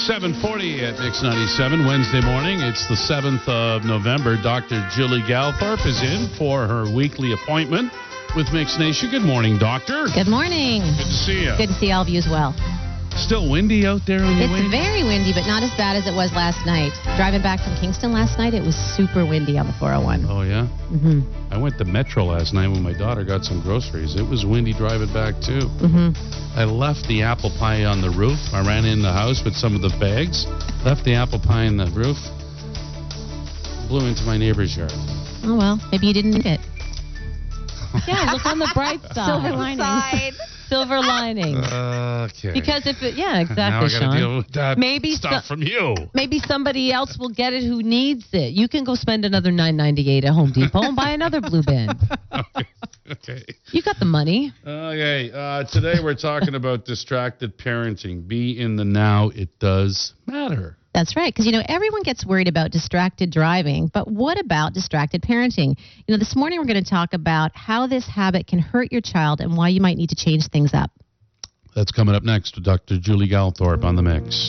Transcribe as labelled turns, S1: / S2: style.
S1: 7:40 at Mix 97, Wednesday morning. It's the 7th of November. Dr. Julie Galthorpe is in for her weekly appointment with Mix Nation. Good morning, Doctor.
S2: Good morning.
S1: Good to see you.
S2: Good to see all of you as well.
S1: Still windy out there on the way?
S2: It's very windy, but not as bad as it was last night. Driving back from Kingston last night, it was super windy on the 401.
S1: Oh, yeah?
S2: Mm-hmm.
S1: I went to Metro last night when my daughter got some groceries. It was windy driving back, too.
S2: Mm-hmm.
S1: I left the apple pie on the roof. I ran in the house with some of the bags, left the apple pie on the roof, blew into my neighbor's yard.
S2: Oh, well, maybe you didn't need it.
S3: Yeah, look on the bright side.
S2: Silver lining. Silver lining.
S1: Okay.
S3: Because if it, yeah,
S1: now
S3: exactly,
S1: I got to
S3: Sean.
S1: deal with that
S3: Maybe
S1: stuff from you.
S3: Maybe somebody else will get it who needs it. You can go spend another $9.98 at Home Depot and buy another blue bin.
S1: Okay.
S3: You got the money.
S1: Okay. Today we're talking about distracted parenting. Be in the now. It does matter.
S2: That's right, because, everyone gets worried about distracted driving, but what about distracted parenting? This morning we're going to talk about how this habit can hurt your child and why you might need to change things up.
S1: That's coming up next with Dr. Julie Galthorpe on The Mix.